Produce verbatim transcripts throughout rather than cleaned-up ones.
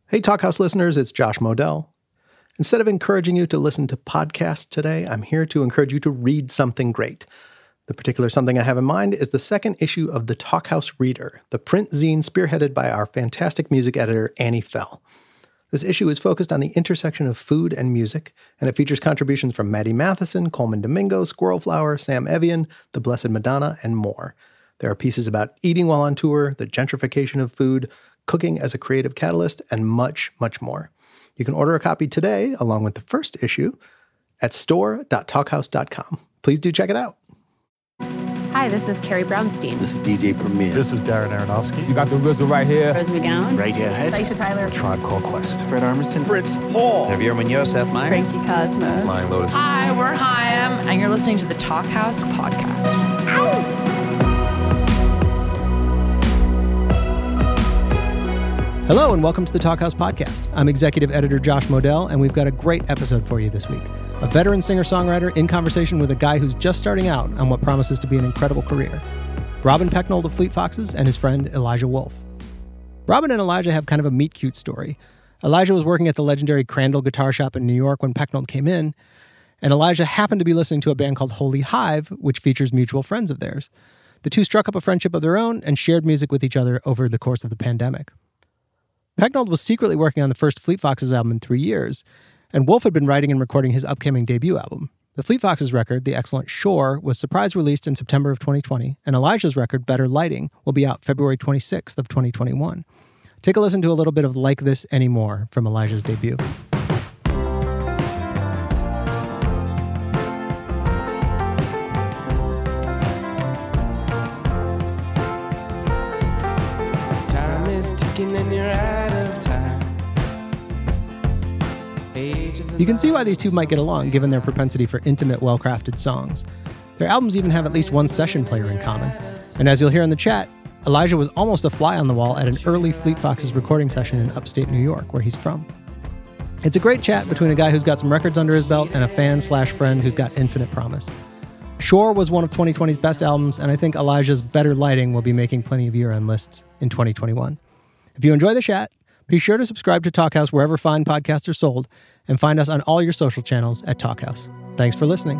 Hey, Talkhouse listeners, it's Josh Modell. Instead of encouraging you to listen to podcasts today, I'm here to encourage you to read something great. The particular something I have in mind is the second issue of the Talkhouse Reader, the print zine spearheaded by our fantastic music editor, Annie Fell. This issue is focused on the intersection of food and music, and it features contributions from Maddie Matheson, Coleman Domingo, Squirrel Flower, Sam Evian, The Blessed Madonna, and more. There are pieces about eating while on tour, the gentrification of food, cooking as a creative catalyst, and much, much more. You can order a copy today, along with the first issue, at store dot talkhouse dot com. Please do check it out. Hi, this is Carrie Brownstein. This is D J Premier. This is Darren Aronofsky. You got the R Z A right here. Rose McGowan. Radiohead. Aisha Tyler. Tribe Called Quest. Fred Armisen. Fritz Paul. Javier Munoz, Seth Meyers. Frankie Cosmos. Flying Lotus. Hi, we're Chaim, and you're listening to the Talkhouse Podcast. Ow! Hello and welcome to the Talkhouse Podcast. I'm executive editor Josh Modell, and we've got a great episode for you this week. A veteran singer-songwriter in conversation with a guy who's just starting out on what promises to be an incredible career. Robin Pecknold of Fleet Foxes and his friend Elijah Wolf. Robin and Elijah have kind of a meet-cute story. Elijah was working at the legendary Crandall Guitar Shop in New York when Pecknold came in, and Elijah happened to be listening to a band called Holy Hive, which features mutual friends of theirs. The two struck up a friendship of their own and shared music with each other over the course of the pandemic. Pecknold was secretly working on the first Fleet Foxes album in three years, and Wolf had been writing and recording his upcoming debut album. The Fleet Foxes record, the excellent Shore, was surprise released in September of twenty twenty, and Elijah's record, Better Lighting, will be out February twenty-sixth of twenty twenty-one. Take a listen to a little bit of Like This Anymore from Elijah's debut. Time is ticking and you're out of time. You can see why these two might get along, given their propensity for intimate, well-crafted songs. Their albums even have at least one session player in common. And as you'll hear in the chat, Elijah was almost a fly on the wall at an early Fleet Foxes recording session in upstate New York, where he's from. It's a great chat between a guy who's got some records under his belt and a fan slash friend who's got infinite promise. Shore was one of twenty twenty's best albums, and I think Elijah's Better Lighting will be making plenty of year-end lists in twenty twenty-one. If you enjoy the chat, be sure to subscribe to Talkhouse wherever fine podcasts are sold, and find us on all your social channels at Talkhouse. Thanks for listening.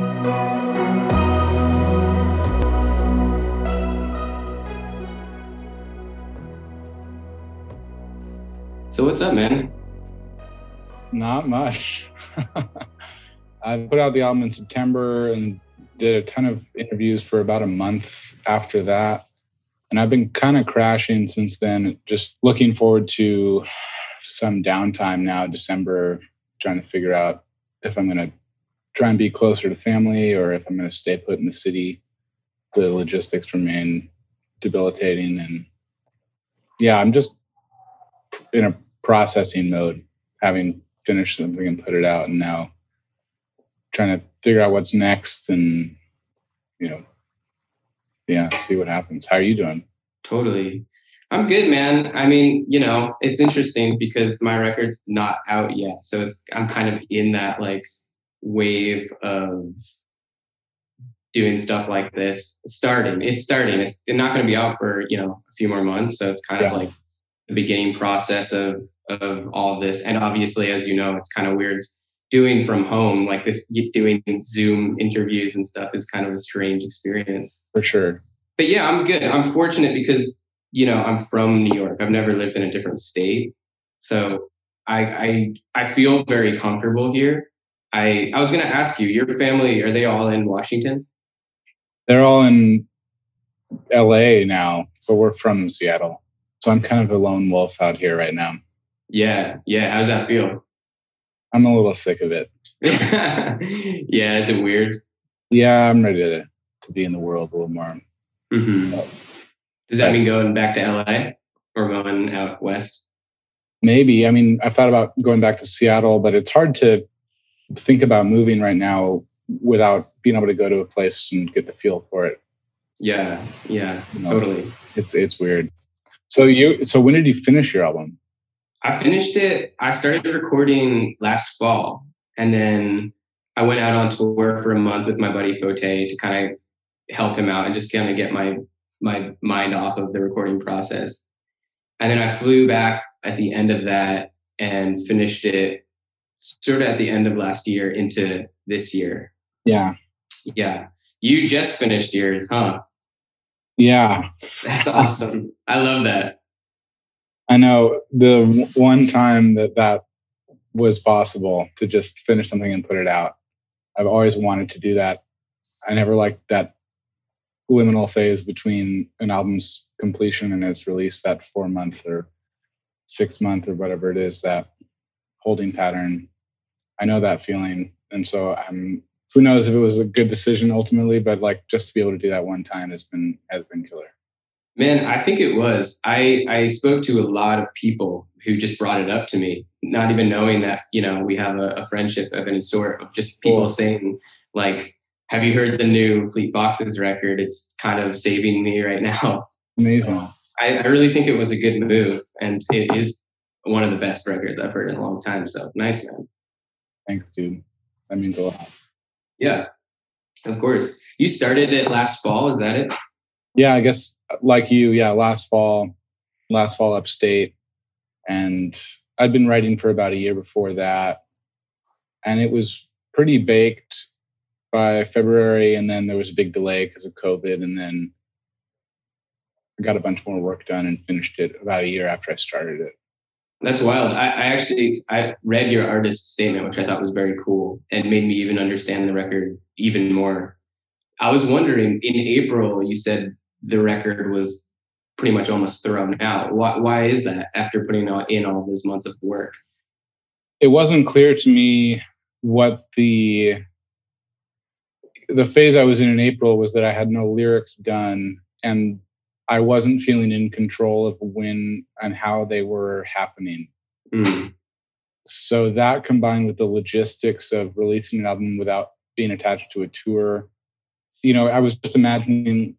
So what's up, man? Not much. I put out the album in September and did a ton of interviews for about a month after that. And I've been kind of crashing since then, just looking forward to some downtime now, December, trying to figure out if I'm going to try and be closer to family or if I'm going to stay put in the city. The logistics remain debilitating. And yeah, I'm just in a processing mode, having finished something and put it out, and now trying to figure out what's next and, you know, yeah, see what happens. How are you doing? Totally. I'm good, man. I mean, you know, it's interesting because my record's not out yet. So it's I'm kind of in that like wave of doing stuff like this. It's starting. It's starting. It's not going to be out for, you know, a few more months. So it's kind yeah. of like the beginning process of of all of this. And obviously, as you know, it's kind of weird doing from home, like this, doing Zoom interviews and stuff is kind of a strange experience. For sure. But yeah, I'm good. I'm fortunate because, you know, I'm from New York. I've never lived in a different state. So I I, I feel very comfortable here. I, I was going to ask you, your family, are they all in Washington? They're all in L A now, but we're from Seattle. So I'm kind of a lone wolf out here right now. Yeah. Yeah. How's that feel? I'm a little sick of it. Yeah. Is it weird? Yeah. I'm ready to, to be in the world a little more. Mm-hmm. So, does that mean going back to L A or going out west? Maybe. I mean, I thought about going back to Seattle, but it's hard to think about moving right now without being able to go to a place and get the feel for it. Yeah. Yeah. You know, totally. It's, it's weird. So you, so when did you finish your album? I finished it. I started recording last fall, and then I went out on tour for a month with my buddy Fote to kind of help him out and just kind of get my, my mind off of the recording process. And then I flew back at the end of that and finished it sort of at the end of last year into this year. Yeah. Yeah. You just finished yours, huh? Yeah. That's awesome. I love that. I know the w- one time that that was possible to just finish something and put it out. I've always wanted to do that. I never liked that liminal phase between an album's completion and its release, that four month or six month or whatever it is, that holding pattern. I know that feeling. And so I'm, who knows if it was a good decision ultimately, but like just to be able to do that one time has been, has been killer. Man, I think it was. I, I spoke to a lot of people who just brought it up to me, not even knowing that, you know, we have a, a friendship of any sort, of just people cool. saying like, have you heard the new Fleet Foxes record? It's kind of saving me right now. Amazing. So I, I really think it was a good move, and it is one of the best records I've heard in a long time. So nice, man. Thanks, dude. That means a lot. Yeah, of course. You started it last fall, is that it? Yeah, I guess like you, yeah, last fall, last fall upstate. And I'd been writing for about a year before that. And it was pretty baked by February. And then there was a big delay because of COVID. And then I got a bunch more work done and finished it about a year after I started it. That's wild. I, I actually, I read your artist statement, which I thought was very cool and made me even understand the record even more. I was wondering, in April, you said the record was pretty much almost thrown out. Why, why is that after putting in all those months of work? It wasn't clear to me what the, the phase I was in in April was that I had no lyrics done and I wasn't feeling in control of when and how they were happening. Mm. So that combined with the logistics of releasing an album without being attached to a tour, you know, I was just imagining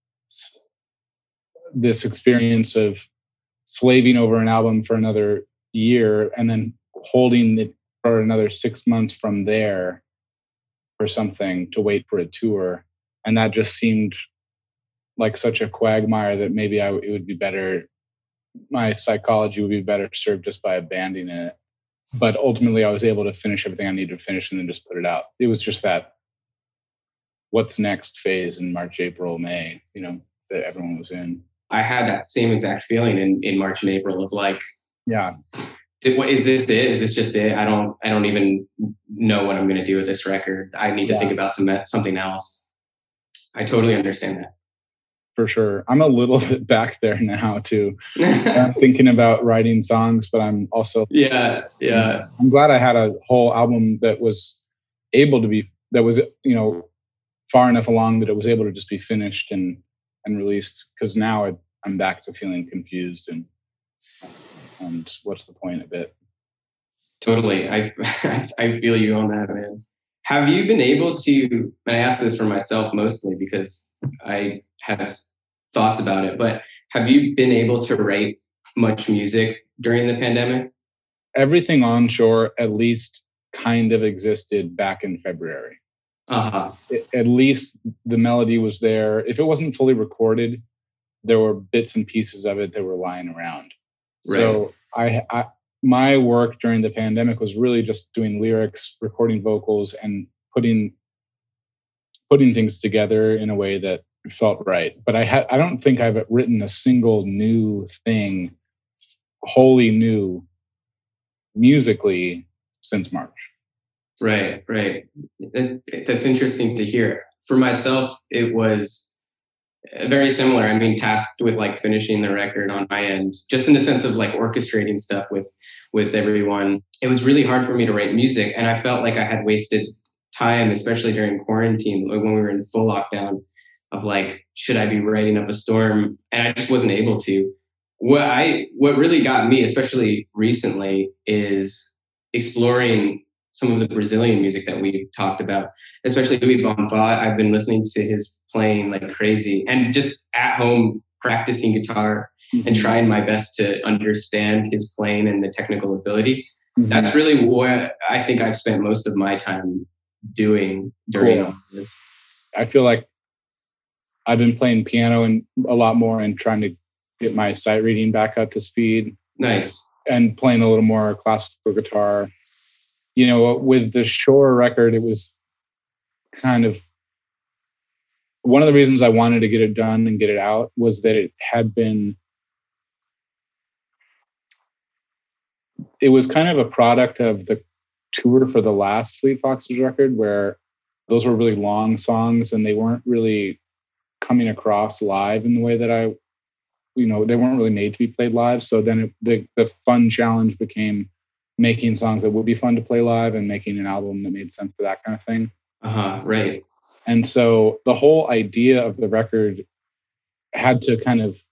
this experience of slaving over an album for another year and then holding it for another six months from there for something to wait for a tour. And that just seemed like such a quagmire that maybe I, it would be better, my psychology would be better served just by abandoning it. But ultimately I was able to finish everything I needed to finish and then just put it out. It was just that what's next phase in March, April, May, you know, that everyone was in. I had that same exact feeling in, in March and April of like, yeah, did, what is this it? Is this just it? I don't, I don't even know what I'm going to do with this record. I need to yeah. think about some, something else. I totally understand that. For sure. I'm a little bit back there now too. I'm thinking about writing songs, but I'm also, yeah, yeah. I'm glad I had a whole album that was able to be, that was, you know, far enough along that it was able to just be finished and, and released. Cause now I, I'm back to feeling confused and, and what's the point of it? Totally. I, I feel you on that, man. Have you been able to, and I ask this for myself mostly because I have thoughts about it, but have you been able to write much music during the pandemic? Everything onshore at least kind of existed back in February. Uh-huh. It, at least the melody was there. If it wasn't fully recorded, there were bits and pieces of it that were lying around. Right. So I, I my work during the pandemic was really just doing lyrics, recording vocals, and putting putting things together in a way that felt right. But I had I don't think I've written a single new thing, wholly new, musically since March. Right, right. That, that's interesting to hear. For myself, it was very similar. I mean, tasked with like finishing the record on my end, just in the sense of like orchestrating stuff with with everyone. It was really hard for me to write music, and I felt like I had wasted time, especially during quarantine, like when we were in full lockdown, of like, should I be writing up a storm? And I just wasn't able to. What I what really got me, especially recently, is exploring some of the Brazilian music that we talked about, especially Louis Bonfá. I've been listening to his playing like crazy and just at home practicing guitar mm-hmm. and trying my best to understand his playing and the technical ability. Mm-hmm. That's really what I think I've spent most of my time doing during cool. all this. I feel like I've been playing piano and a lot more and trying to get my sight reading back up to speed. Nice. And playing a little more classical guitar. You know, with the Shore record, it was kind of one of the reasons I wanted to get it done and get it out was that it had been, it was kind of a product of the tour for the last Fleet Foxes record, where those were really long songs and they weren't really coming across live in the way that I, you know, they weren't really made to be played live. So then it, the, the fun challenge became making songs that would be fun to play live and making an album that made sense for that kind of thing. Uh-huh, right. And so the whole idea of the record had to kind of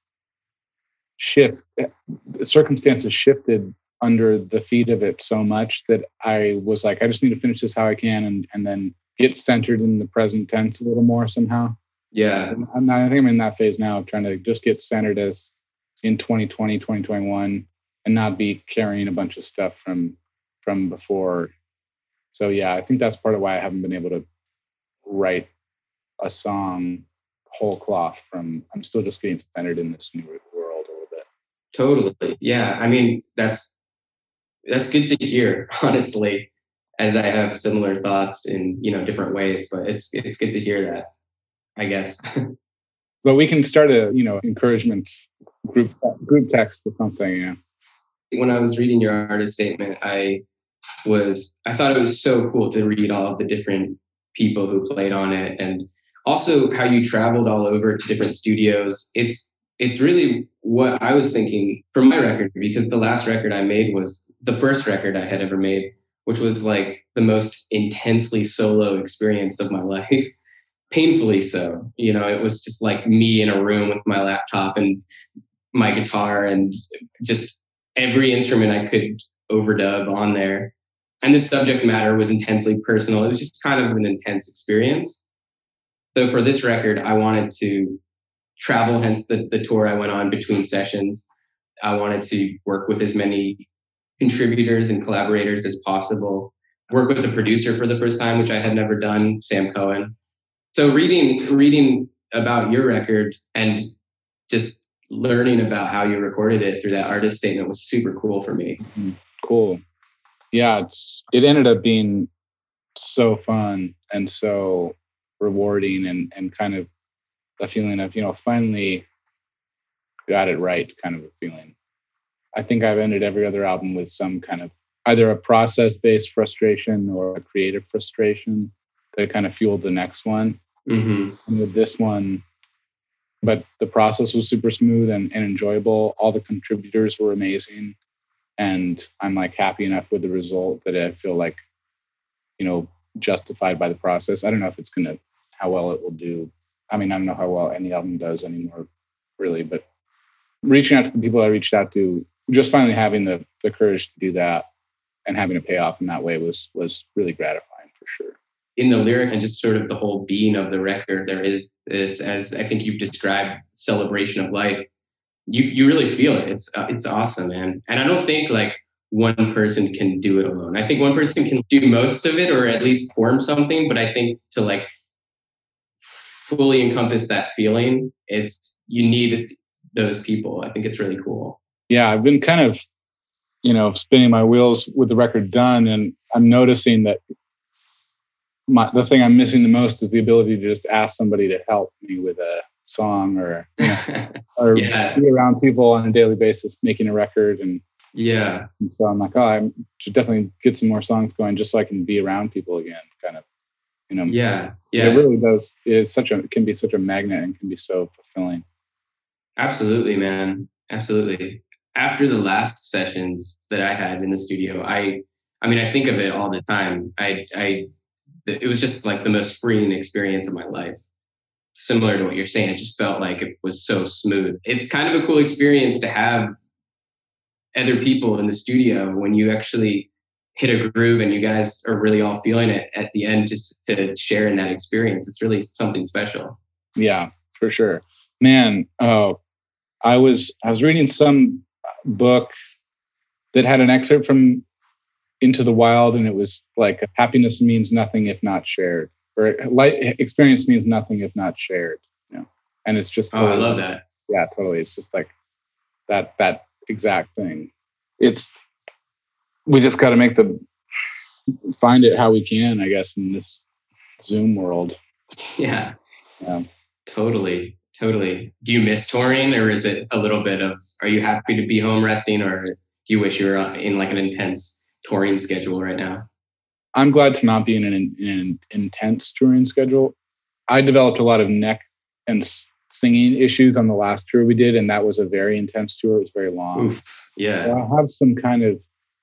shift. Circumstances shifted under the feet of it so much that I was like, I just need to finish this how I can and, and then get centered in the present tense a little more somehow. Yeah. And I think I'm in that phase now of trying to just get centered as in twenty twenty, twenty twenty-one and not be carrying a bunch of stuff from from before. So yeah, I think that's part of why I haven't been able to write a song whole cloth from, I'm still just getting centered in this new world a little bit. Totally. Yeah. I mean, that's, that's good to hear, honestly, as I have similar thoughts in, you know, different ways, but it's, it's good to hear that, I guess. But we can start a, you know, encouragement group, group text or something. Yeah. When I was reading your artist statement, I was, I thought it was so cool to read all of the different people who played on it, and also how you traveled all over to different studios. It's it's really what I was thinking for my record, because the last record I made was the first record I had ever made, which was like the most intensely solo experience of my life. Painfully so. You know, it was just like me in a room with my laptop and my guitar and just every instrument I could overdub on there. And the subject matter was intensely personal. It was just kind of an intense experience. So for this record, I wanted to travel, hence the, the tour I went on between sessions. I wanted to work with as many contributors and collaborators as possible. Work with a producer for the first time, which I had never done, Sam Cohen. So reading reading about your record and just learning about how you recorded it through that artist statement was super cool for me. Mm-hmm. Cool. Yeah, it's it ended up being so fun and so rewarding and, and kind of a feeling of, you know, finally got it right kind of a feeling. I think I've ended every other album with some kind of either a process-based frustration or a creative frustration that kind of fueled the next one. Mm-hmm. And with this one, but the process was super smooth and, and enjoyable. All the contributors were amazing. And I'm like happy enough with the result that I feel like, you know, justified by the process. I don't know if it's going to, how well it will do. I mean, I don't know how well any album does anymore, really, but reaching out to the people I reached out to, just finally having the, the courage to do that and having a payoff in that way was, was really gratifying for sure. In the lyrics and just sort of the whole being of the record, there is this, as I think you've described, celebration of life. You you really feel it. It's uh, it's awesome, man. And I don't think like one person can do it alone. I think one person can do most of it or at least form something. But I think to like fully encompass that feeling, it's you need those people. I think it's really cool. Yeah, I've been kind of, you know, spinning my wheels with the record done, and I'm noticing that my the thing I'm missing the most is the ability to just ask somebody to help me with a song or you know, or yeah. be around people on a daily basis making a record. And yeah and so I'm like, oh, I should definitely get some more songs going just so I can be around people again, kind of, you know. Yeah yeah it really does. It's such a it can be such a magnet and can be so fulfilling. Absolutely, man. Absolutely. After the last sessions that I had in the studio, I I mean I think of it all the time. I I it was just like the most freeing experience of my life. Similar to what you're saying, it just felt like it was so smooth. It's kind of a cool experience to have other people in the studio when you actually hit a groove and you guys are really all feeling it at the end, just to share in that experience. It's really something special. Yeah, for sure. Man, oh, I was I was reading some book that had an excerpt from Into the Wild, and it was like happiness means nothing if not shared. Or light experience means nothing if not shared, you know. And it's just oh, I love that. Yeah, totally. It's just like that that exact thing. it's, we just got to make the, find it how we can, I guess, in this Zoom world. Yeah, yeah. Totally. Totally. Do you miss touring, or is it a little bit of, are you happy to be home resting, or do you wish you were in like an intense touring schedule right now? I'm glad to not be in an, in an intense touring schedule. I developed a lot of neck and singing issues on the last tour we did, and that was a very intense tour. It was very long. Oof, yeah. So I have some kind of,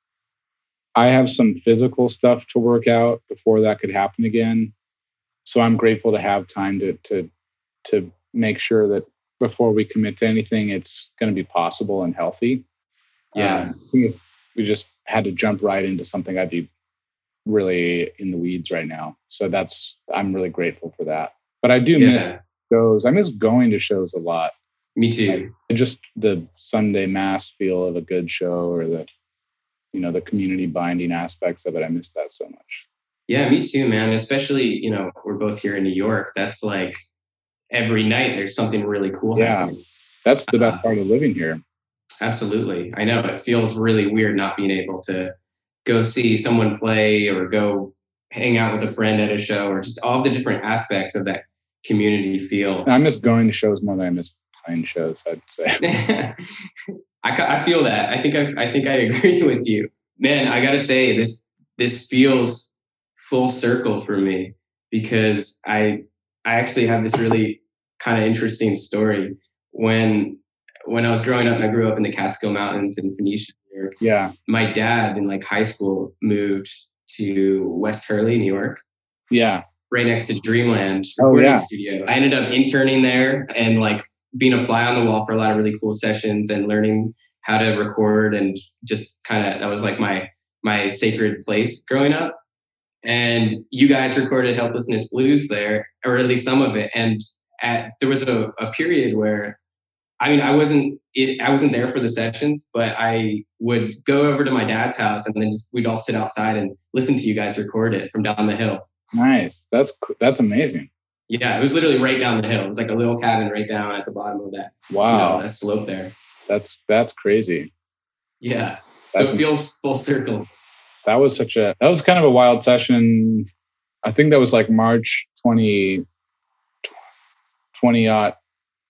I have some physical stuff to work out before that could happen again. So I'm grateful to have time to to to make sure that before we commit to anything, it's going to be possible and healthy. Yeah. Um, I think if we just had to jump right into something, I'd be really in the weeds right now. So that's, I'm really grateful for that. But I do yeah. miss shows. I miss going to shows a lot. Me too. Like, just the Sunday mass feel of a good show, or the, you know, the community binding aspects of it. I miss that so much. Yeah, me too, man. Especially, you know, we're both here in New York. That's like, every night there's something really cool yeah, happening. That's the best uh, part of living here. Absolutely. I know it feels really weird not being able to go see someone play or go hang out with a friend at a show, or just all the different aspects of that community feel. I miss going to shows more than I miss playing shows, I'd say. I, I feel that. I think I, I think I agree with you. Man, I got to say this, this feels full circle for me, because I, I actually have this really kind of interesting story. When when I was growing up, I grew up in the Catskill Mountains in Phoenicia, New York. Yeah. My dad in like high school moved to West Hurley, New York. Yeah. Right next to Dreamland oh, recording yeah. studio. I ended up interning there and like being a fly on the wall for a lot of really cool sessions and learning how to record, and just kind of, that was like my my sacred place growing up. And you guys recorded Helplessness Blues there, or at least some of it. And at, there was a, a period where, I mean, I wasn't it, I wasn't there for the sessions, but I would go over to my dad's house, and then just, we'd all sit outside and listen to you guys record it from down the hill. Nice. That's that's amazing. Yeah, it was literally right down the hill. It was like a little cabin right down at the bottom of that. Wow. You know, that slope there. That's that's crazy. Yeah. That's so it feels full circle. That was such a, that was kind of a wild session. I think that was like March twenty, twenty, uh,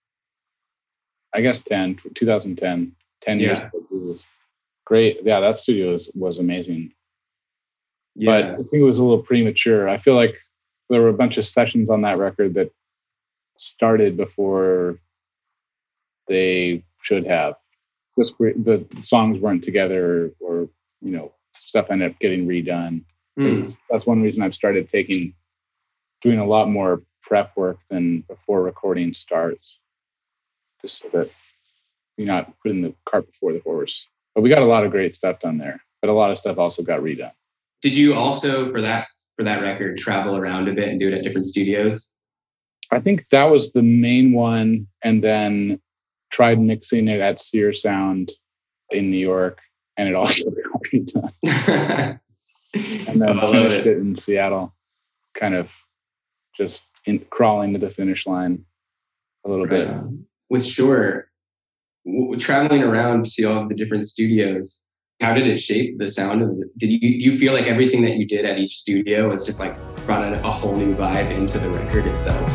I guess ten, twenty ten, ten years Yeah. ago. It was great. Yeah, that studio was, was amazing. Yeah. But I think it was a little premature. I feel like there were a bunch of sessions on that record that started before they should have. This, the songs weren't together, or, you know, stuff ended up getting redone. Mm. That's one reason I've started taking, doing a lot more prep work than before recording starts, just so that you're not putting the cart before the horse. But we got a lot of great stuff done there, but a lot of stuff also got redone. Did you also, for that for that record, travel around a bit and do it at different studios? I think that was the main one, and then tried mixing it at Sear Sound in New York, and it also got redone. And then oh, I love finished it. it in Seattle, kind of just in, crawling to the finish line a little Right. bit. With Shore, w- traveling around to see all of the different studios, how did it shape the sound of it? Did you do you feel like everything that you did at each studio was just like brought a, a whole new vibe into the record itself?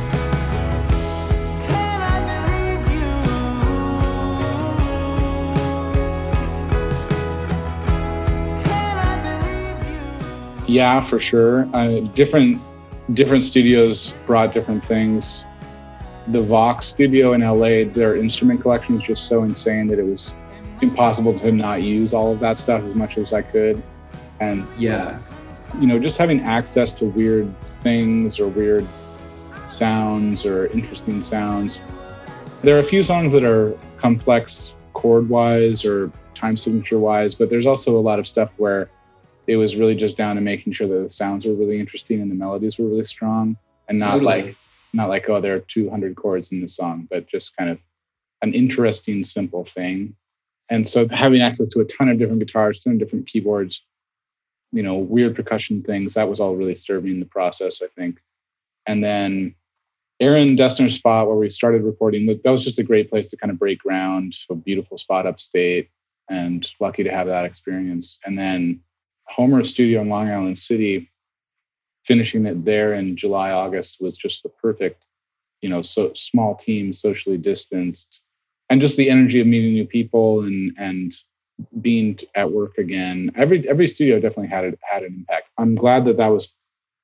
Yeah, for sure. Uh, different different studios brought different things. The Vox studio in L A, their instrument collection was just so insane that it was impossible to not use all of that stuff as much as I could. And Yeah. you know, just having access to weird things or weird sounds or interesting sounds. There are a few songs that are complex chord-wise or time signature-wise, but there's also a lot of stuff where it was really just down to making sure that the sounds were really interesting and the melodies were really strong, and not Totally. like not like oh, there are two hundred chords in the song, but just kind of an interesting, simple thing. And so having access to a ton of different guitars, ton of different keyboards, you know, weird percussion things, that was all really serving the process, I think. And then Aaron Dessner's spot where we started recording, that was just a great place to kind of break ground. A beautiful spot upstate. and lucky to have that experience. And then Homer Studio in Long Island City, finishing it there in July, August was just the perfect, you know, so small team, socially distanced, and just the energy of meeting new people and and being at work again. Every every studio definitely had it had an impact. I'm glad that that was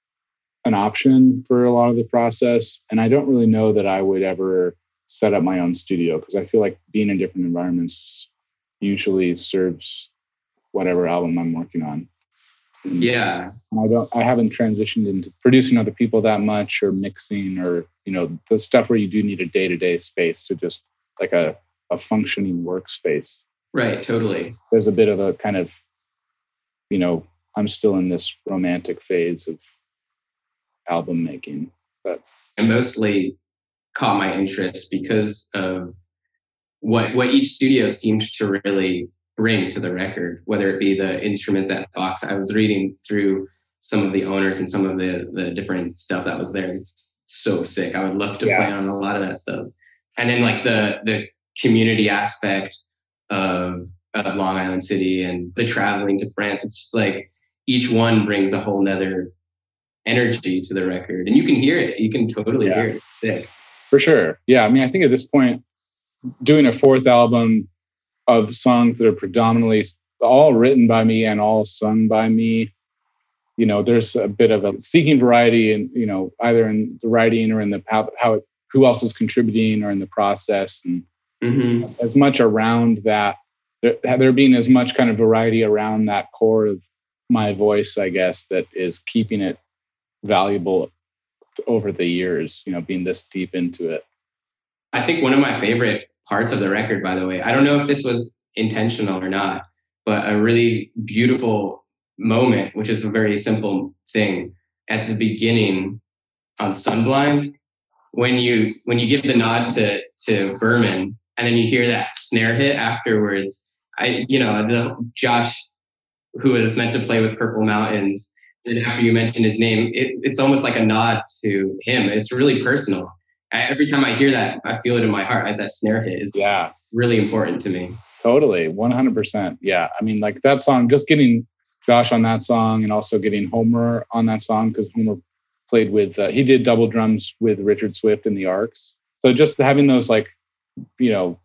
an option for a lot of the process, and I don't really know that I would ever set up my own studio because I feel like being in different environments usually serves whatever album I'm working on. Yeah. And I don't I haven't transitioned into producing other people that much or mixing or, you know, the stuff where you do need a day-to-day space to just like a, a functioning workspace. Right, totally. There's a bit of a kind of, you know, I'm still in this romantic phase of album making. But I mostly caught my interest because of what what each studio seemed to really bring to the record, whether it be the instruments at Vox. I was reading through some of the owners and some of the the different stuff that was there. It's so sick. I would love to yeah. play on a lot of that stuff. And then like the the community aspect of of Long Island City and the traveling to France. It's just like each one brings a whole nother energy to the record. And you can hear it. You can totally yeah. hear it. It's sick. For sure. Yeah. I mean, I think at this point, doing a fourth album of songs that are predominantly all written by me and all sung by me, you know, there's a bit of a seeking variety in, you know, either in the writing or in the how, how it, who else is contributing or in the process. And mm-hmm. as much around that, there, there being as much kind of variety around that core of my voice, I guess, that is keeping it valuable over the years, you know, being this deep into it. I think one of my favorite parts of the record, by the way, I don't know if this was intentional or not, but a really beautiful moment, which is a very simple thing at the beginning on Sunblind, when you when you give the nod to to Berman and then you hear that snare hit afterwards. I you know the Josh, who is meant to play with Purple Mountains, and after you mention his name, it, it's almost like a nod to him. It's really personal. I, every time I hear that, I feel it in my heart. I, that snare hit is yeah. really important to me. Totally, one hundred percent. Yeah, I mean, like that song, just getting Josh on that song and also getting Homer on that song, because Homer played with, uh, he did double drums with Richard Swift in the Arcs. So just having those like, you know,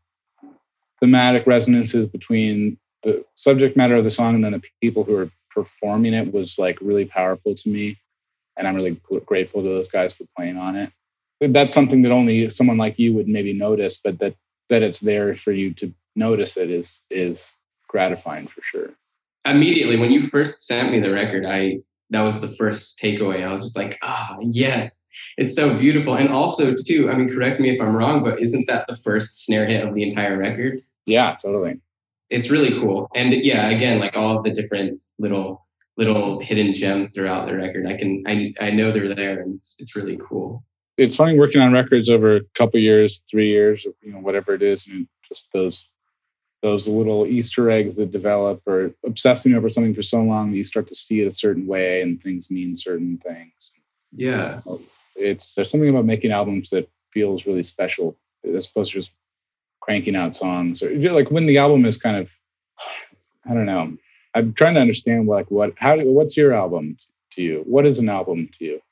thematic resonances between the subject matter of the song and then the people who are performing it was like really powerful to me. And I'm really grateful to those guys for playing on it. That's something that only someone like you would maybe notice, but that, that it's there for you to notice it is, is gratifying for sure. Immediately, when you first sent me the record, I, that was the first takeaway. I was just like, ah, yes, it's so beautiful. And also too, I mean, correct me if I'm wrong, but isn't that the first snare hit of the entire record? Yeah, totally. It's really cool. And yeah, again, like all of the different little, little hidden gems throughout the record, I can, I, I know they're there, and it's, it's really cool. It's funny working on records over a couple years, three years, or, you know, whatever it is, and just those, those little Easter eggs that develop, or obsessing over something for so long that you start to see it a certain way and things mean certain things. Yeah. It's, there's something about making albums that feels really special as opposed to just cranking out songs, or like when the album is kind of, I don't know. I'm trying to understand like what, how, what's your album to you? What is an album to you?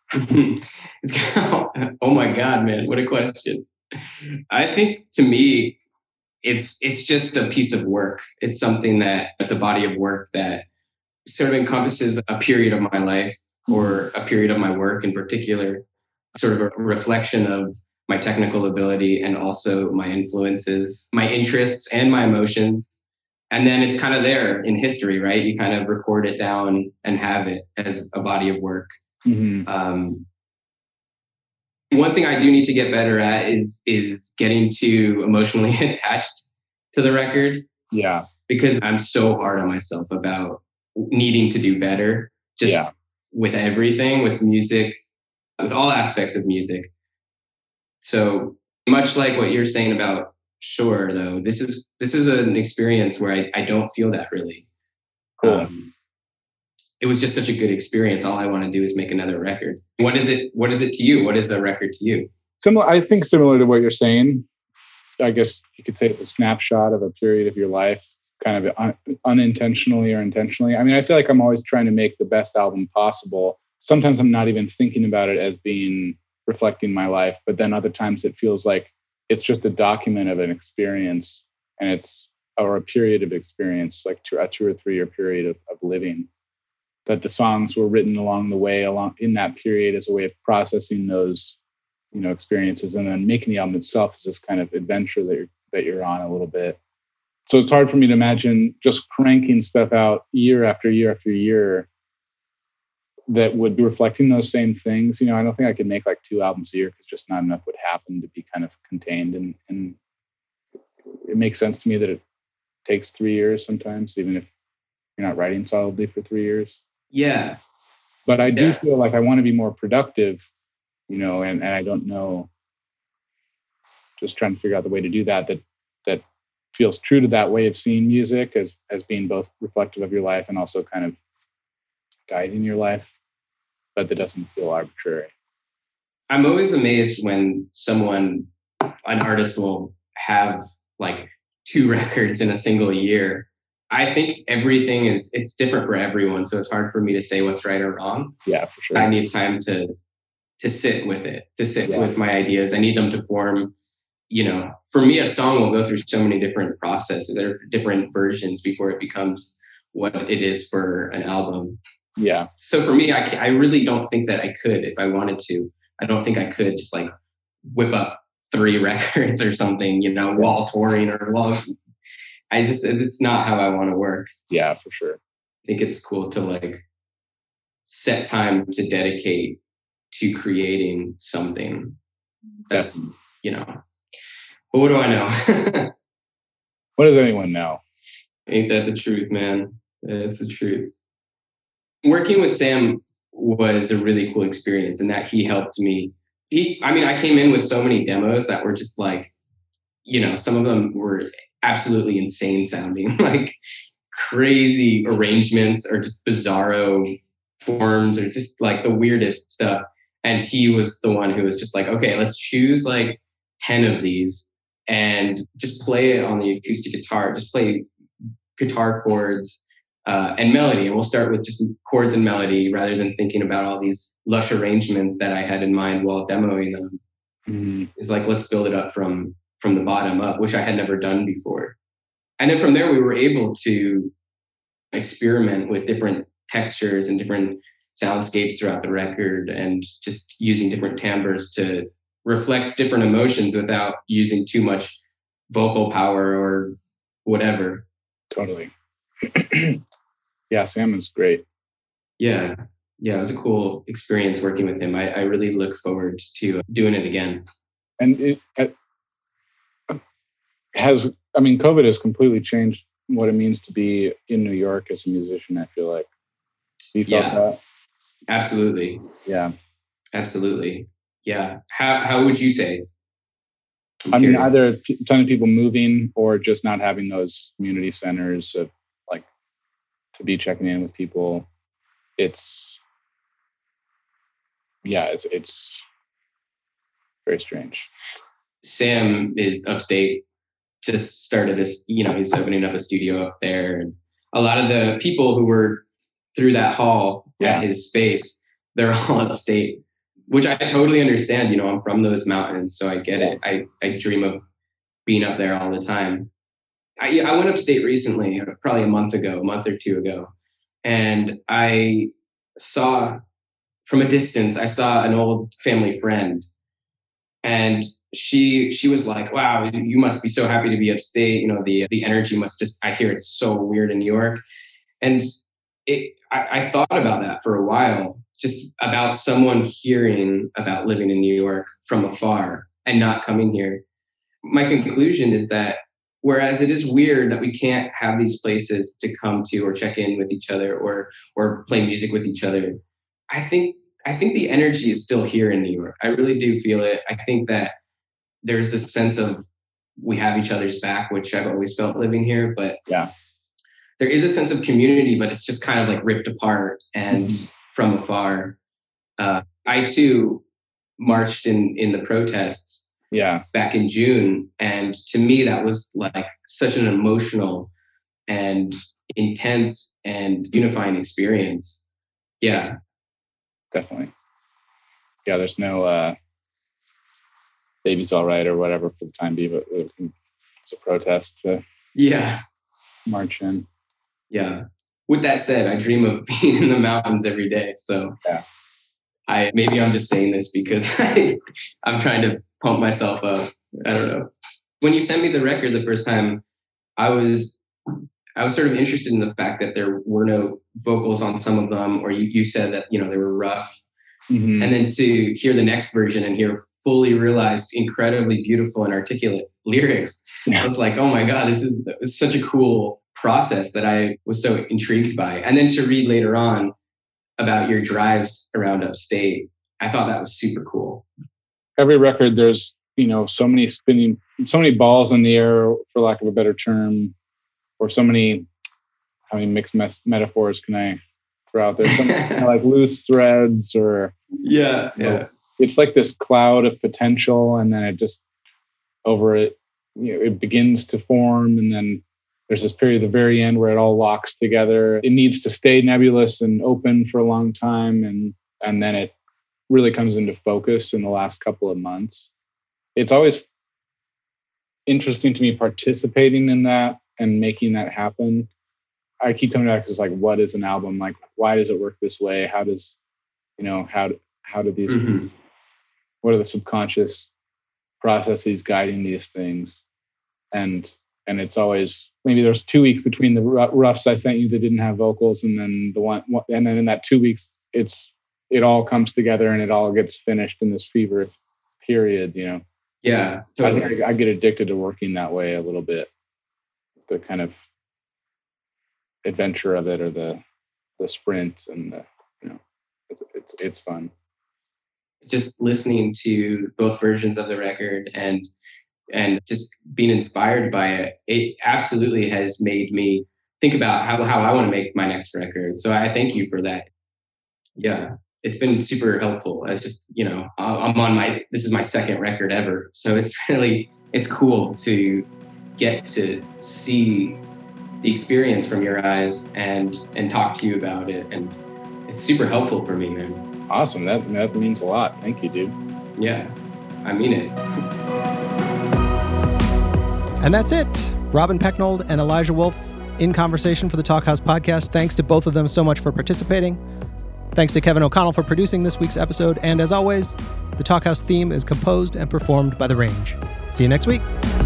Oh my God, man. What a question. I think to me, it's, it's just a piece of work. It's something that, it's a body of work that sort of encompasses a period of my life, or a period of my work in particular, sort of a reflection of my technical ability and also my influences, my interests and my emotions. And then it's kind of there in history, right? You kind of record it down and have it as a body of work. Mm-hmm. Um, one thing I do need to get better at is, is getting too emotionally attached to the record. Yeah. Because I'm so hard on myself about needing to do better, just yeah. with everything, with music, with all aspects of music. So much like what you're saying about Shore, though, this is this is an experience where I, I don't feel that really. Cool. Um, it was just such a good experience. All I want to do is make another record. What is it? What is it to you? What is a record to you? Similar, I think similar to what you're saying. I guess you could say it's a snapshot of a period of your life. kind of un- unintentionally or intentionally. I mean, I feel like I'm always trying to make the best album possible. Sometimes I'm not even thinking about it as being reflecting my life, but then other times it feels like it's just a document of an experience, and it's or a period of experience, like two, a two or three year period of, of living. That the songs were written along the way, along in that period, as a way of processing those, you know, experiences, and then making the album itself is this kind of adventure that you're that you're on a little bit. So it's hard for me to imagine just cranking stuff out year after year after year that would be reflecting those same things. You know, I don't think I could make like two albums a year because just not enough would happen to be kind of contained. And, and it makes sense to me that it takes three years sometimes, even if you're not writing solidly for three years. Yeah. But I do yeah. feel like I want to be more productive, you know, and, and I don't know, just trying to figure out the way to do that, that, that feels true to that way of seeing music as, as being both reflective of your life and also kind of guiding your life, but that doesn't feel arbitrary. I'm always amazed when someone, an artist will have like two records in a single year. I think everything is, it's different for everyone. So it's hard for me to say what's right or wrong. Yeah, for sure. I need time to, to sit with it, to sit yeah. with my ideas. I need them to form, you know, for me, a song will go through so many different processes. There are different versions before it becomes what it is for an album. Yeah. So for me, I, I really don't think that I could, if I wanted to, I don't think I could just like whip up three records or something, you know, while touring or while, I just, it's not how I want to work. Yeah, for sure. I think it's cool to like set time to dedicate to creating something that's, yeah. you know, but what do I know? What does anyone know? Ain't that the truth, man? It's the truth. Working with Sam was a really cool experience in that he helped me. He, I mean, I came in with so many demos that were just like, you know, some of them were absolutely insane sounding, like crazy arrangements or just bizarro forms or just like the weirdest stuff. And he was the one who was just like, okay, let's choose like ten of these and just play it on the acoustic guitar, just play guitar chords uh, and melody. And we'll start with just chords and melody rather than thinking about all these lush arrangements that I had in mind while demoing them. Mm-hmm. It's like, let's build it up from from the bottom up, which I had never done before. And then from there, we were able to experiment with different textures and different soundscapes throughout the record and just using different timbres to reflect different emotions without using too much vocal power or whatever. Totally. Yeah, Sam is great. Yeah. Yeah, it was a cool experience working with him. I, I really look forward to doing it again. And it, it has, I mean, COVID has completely changed what it means to be in New York as a musician, I feel like. You felt yeah, that? Absolutely. Yeah. Absolutely. Yeah. How how would you say? I'm I curious. mean, either a ton of people moving or just not having those community centers of like to be checking in with people. It's, yeah, it's, it's very strange. Sam is upstate, just started this, you know, he's opening up a studio up there. And a lot of the people who were through that hall yeah. at his space, they're all upstate, which I totally understand. You know, I'm from those mountains, so I get it. I, I dream of being up there all the time. I, I went upstate recently, probably a month ago, a month or two ago. And I saw from a distance, I saw an old family friend. And she she was like, wow, you must be so happy to be upstate. You know, the the energy must just, I hear it's so weird in New York. And it I, I thought about that for a while, just about someone hearing about living in New York from afar and not coming here. My conclusion is that whereas it is weird that we can't have these places to come to or check in with each other or or play music with each other, I think I think the energy is still here in New York. I really do feel it. I think that there's this sense of we have each other's back, which I've always felt living here. But yeah, there is a sense of community, but it's just kind of like ripped apart and mm-hmm. from afar. Uh, I too marched in in the protests. Yeah, back in June, and to me that was like such an emotional and intense and unifying experience. Yeah. Definitely. Yeah, there's no uh, Baby's All Right or whatever for the time being, but it's a protest to yeah. march in. Yeah. With that said, I dream of being in the mountains every day. So yeah. I maybe I'm just saying this because I, I'm trying to pump myself up. I don't know. When you sent me the record the first time, I was I was sort of interested in the fact that there were no vocals on some of them, or you, you said that, you know, they were rough. Mm-hmm. And then to hear the next version and hear fully realized, incredibly beautiful and articulate lyrics, yeah. I was like, oh my God, this is, this is such a cool process that I was so intrigued by. And then to read later on about your drives around upstate, I thought that was super cool. Every record, there's, you know, so many spinning, so many balls in the air, for lack of a better term, or so many, how many mixed mes- metaphors can I throw out there? Some kind of like loose threads, or yeah, yeah. Know, it's like this cloud of potential, and then it just over it, you know, it begins to form, and then there's this period at the very end where it all locks together. It needs to stay nebulous and open for a long time, and and then it really comes into focus in the last couple of months. It's always interesting to me participating in that and making that happen. I keep coming back to like, what is an album? Like, why does it work this way? How does, you know, how, how do these, mm-hmm. what are the subconscious processes guiding these things? And, and it's always, maybe there's two weeks between the roughs I sent you that didn't have vocals. And then the one, and then in that two weeks, it's, it all comes together and it all gets finished in this fever period, you know? Yeah. Totally. I think I get addicted to working that way a little bit. The kind of adventure of it, or the the sprint, and the, you know, it's, it's it's fun. Just listening to both versions of the record and and just being inspired by it, it absolutely has made me think about how how I want to make my next record. So I thank you for that. Yeah. It's been super helpful. It's just, you know, I'm on my, this is my second record ever. So it's really, it's cool to get to see the experience from your eyes and, and talk to you about it. And it's super helpful for me, man. Awesome. That, that means a lot. Thank you, dude. Yeah, I mean it. And that's it. Robin Pecknold and Elijah Wolf in conversation for the Talkhouse podcast. Thanks to both of them so much for participating. Thanks to Kevin O'Connell for producing this week's episode. And as always, the Talkhouse theme is composed and performed by The Range. See you next week.